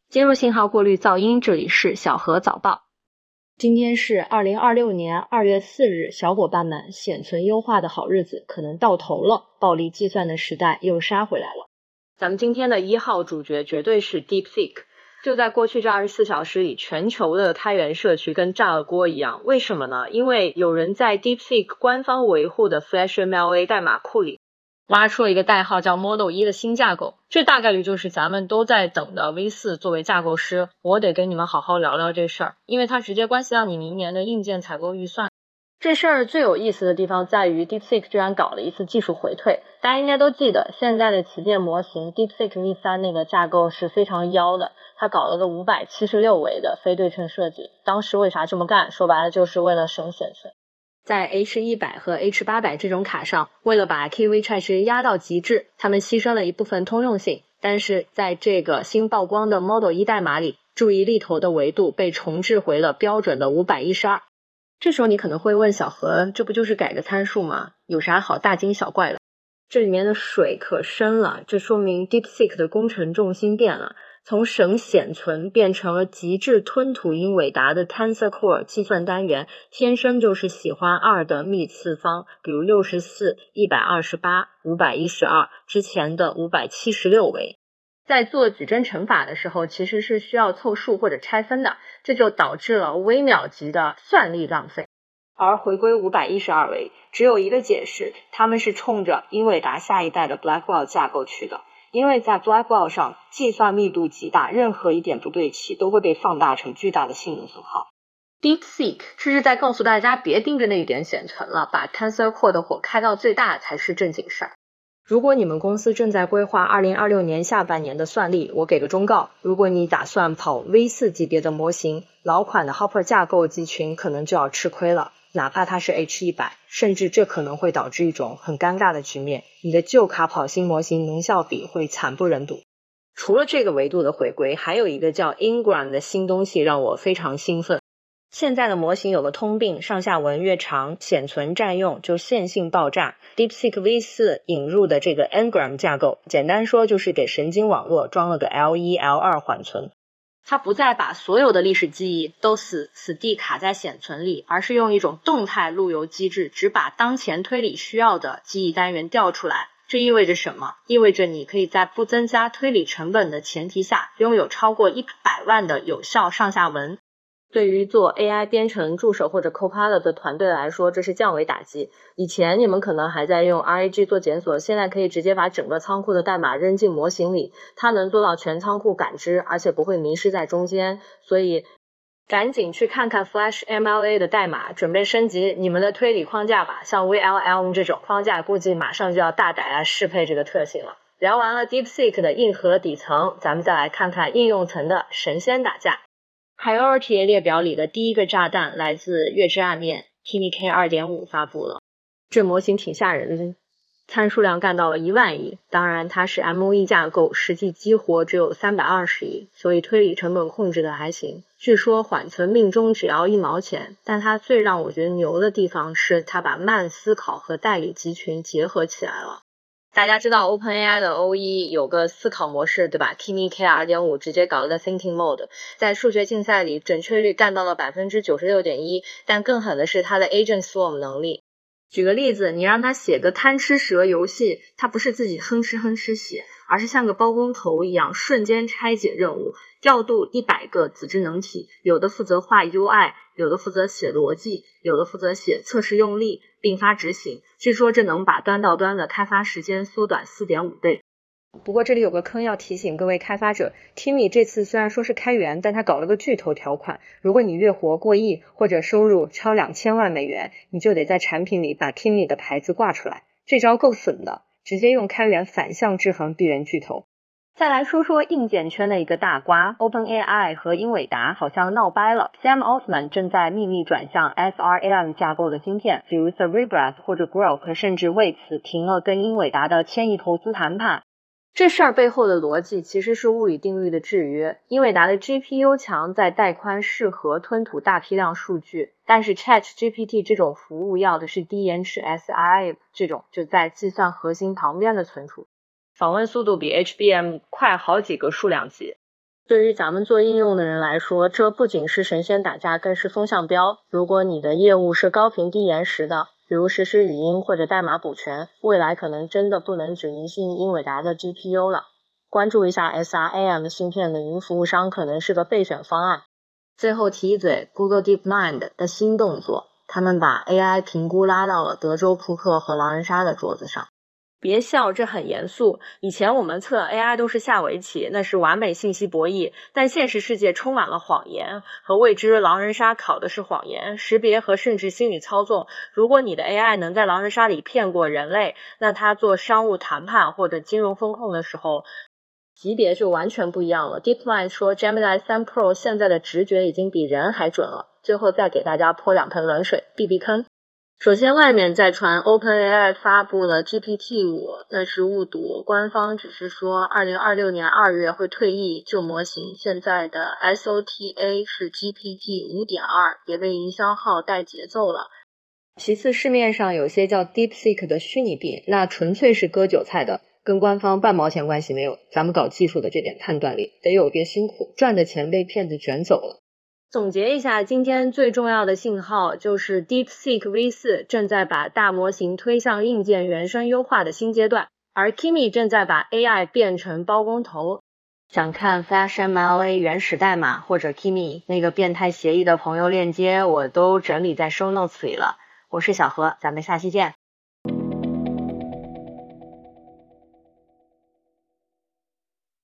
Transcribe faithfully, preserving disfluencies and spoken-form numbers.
接入信号过滤噪音，这里是小何早报。今天是二零二六年二月四日，小伙伴们，显存优化的好日子可能到头了，暴力计算的时代又杀回来了。咱们今天的一号主角绝对是 DeepSeek。就在过去这二十四小时里，全球的开源社区跟炸了锅一样。为什么呢？因为有人在 DeepSeek 官方维护的 FlashMLA 代码库里挖出了一个代号叫 Model 一的新架构，这大概率就是咱们都在等的 V 四 作为架构师。我得跟你们好好聊聊这事儿，因为它直接关系到你明年的硬件采购预算。这事儿最有意思的地方在于 DeepSeek 居然搞了一次技术回退。大家应该都记得，现在的旗舰模型 DeepSeek V 三 那个架构是非常妖的，它搞了个五百七十六维的非对称设计。当时为啥这么干？说白了就是为了省显存。在 H 一百 和 H 八百 这种卡上，为了把 K V 差值压到极致，他们牺牲了一部分通用性，但是在这个新曝光的 Model 一代码里，注意力头的维度被重置回了标准的五百一十二。这时候你可能会问小何，这不就是改个参数吗？有啥好大惊小怪的？这里面的水可深了，这说明 DeepSeek 的工程重心变了，从省显存变成了极致吞吐英伟达的 Tensor Core 计算单元，天生就是喜欢二的幂次方，比如六十四、一百二十八、五百一十二，之前的五百七十六维。在做矩阵乘法的时候，其实是需要凑数或者拆分的，这就导致了微秒级的算力浪费。而回归五百一十二维，只有一个解释，他们是冲着英伟达下一代的 Blackwell 架构去的。因为在 Blackwell 上计算密度极大，任何一点不对齐都会被放大成巨大的性能损耗。DeepSeek 这是在告诉大家别盯着那一点显存了，把 Tensor Core 的火开到最大才是正经事儿。如果你们公司正在规划二零二六年下半年的算力，我给个忠告，如果你打算跑 V 四 级别的模型，老款的 Hopper 架构集群可能就要吃亏了，哪怕它是 H 一百， 甚至这可能会导致一种很尴尬的局面，你的旧卡跑新模型能效比会惨不忍睹。除了这个维度的回归，还有一个叫 Ingram 的新东西让我非常兴奋。现在的模型有个通病，上下文越长，显存占用就线性爆炸。DeepSeek V 四 引入的这个 Ngram 架构，简单说就是给神经网络装了个 L 一 L 二 缓存。它不再把所有的历史记忆都死死地卡在显存里，而是用一种动态路由机制，只把当前推理需要的记忆单元调出来。这意味着什么？意味着你可以在不增加推理成本的前提下，拥有超过一百万的有效上下文。对于做 A I 编程助手或者 Copilot 的团队来说，这是降维打击。以前你们可能还在用 R A G 做检索，现在可以直接把整个仓库的代码扔进模型里，它能做到全仓库感知，而且不会迷失在中间。所以赶紧去看看 FlashMLA 的代码，准备升级你们的推理框架吧。像 V L L M 这种框架估计马上就要大胆来适配这个特性了。聊完了 DeepSeek 的硬核底层，咱们再来看看应用层的神仙打架。Priority 列表里的第一个炸弹来自月之暗面 K I M I K 二点五 发布了，这模型挺吓人的，参数量干到了一万亿，当然它是 M O E 架构，实际激活只有三百二十亿，所以推理成本控制的还行。据说缓存命中只要一毛钱，但它最让我觉得牛的地方是它把慢思考和代理集群结合起来了。大家知道 OpenAI 的 O 一 有个思考模式，对吧？ K I M I K 二点五 直接搞了个 Thinking Mode， 在数学竞赛里准确率干到了 百分之九十六点一， 但更狠的是它的 Agent Swarm 能力。举个例子，你让他写个贪吃蛇游戏，他不是自己哼哧哼哧写，而是像个包工头一样瞬间拆解任务，调度一百个子智能体，有的负责画 U I， 有的负责写逻辑，有的负责写测试用例，并发执行。据说这能把端到端的开发时间缩短 四点五倍。不过这里有个坑要提醒各位开发者， K I M I 这次虽然说是开源，但它搞了个巨头条款，如果你月活过亿或者收入超两千万美元，你就得在产品里把 K I M I 的牌子挂出来。这招够损的，直接用开源反向制衡闭源巨头。再来说说硬件圈的一个大瓜， OpenAI 和英伟达好像闹掰了。 Sam Altman 正在秘密转向 S R A M 架构的芯片，比如 Cerebras 或者 Grok， 甚至为此停了跟英伟达的千亿投资谈判。这事儿背后的逻辑其实是物理定律的制约。英伟达的 G P U 强在带宽适合吞吐大批量数据，但是 ChatGPT 这种服务要的是低延迟 S I A 这种就在计算核心旁边的存储，访问速度比 H B M 快好几个数量级。 对于咱们做应用的人来说，这不仅是神仙打架，更是风向标。如果你的业务是高频低延时的，比如实时语音或者代码补全，未来可能真的不能只迷信英伟达的 G P U 了。关注一下 S R A M 芯片的云服务商可能是个备选方案。最后提一嘴 Google DeepMind 的新动作，他们把 A I 评估拉到了德州扑克和狼人杀的桌子上。别笑，这很严肃。以前我们测 A I 都是下围棋，那是完美信息博弈，但现实世界充满了谎言和未知。狼人杀考的是谎言识别和甚至心理操纵。如果你的 A I 能在狼人杀里骗过人类，那它做商务谈判或者金融风控的时候，级别就完全不一样了。DeepMind 说 Gemini 三 Pro 现在的直觉已经比人还准了。最后再给大家泼两盆冷水，避避坑。首先，外面在传 OpenAI 发布了 G P T 五， 那是误读，官方只是说二零二六年二月会退役旧模型，现在的 S O T A 是 G P T 五点二， 别被营销号带节奏了。其次，市面上有些叫 DeepSeek 的虚拟币，那纯粹是割韭菜的，跟官方半毛钱关系没有。咱们搞技术的这点判断力得有别辛苦，赚的钱被骗子卷走了。总结一下，今天最重要的信号就是 DeepSeek V 四 正在把大模型推向硬件原生优化的新阶段，而 Kimi 正在把 A I 变成包工头。想看 FlashMLA 原始代码或者 Kimi 那个变态协议的朋友链接，我都整理在 show notes 里了。我是小何，咱们下期见。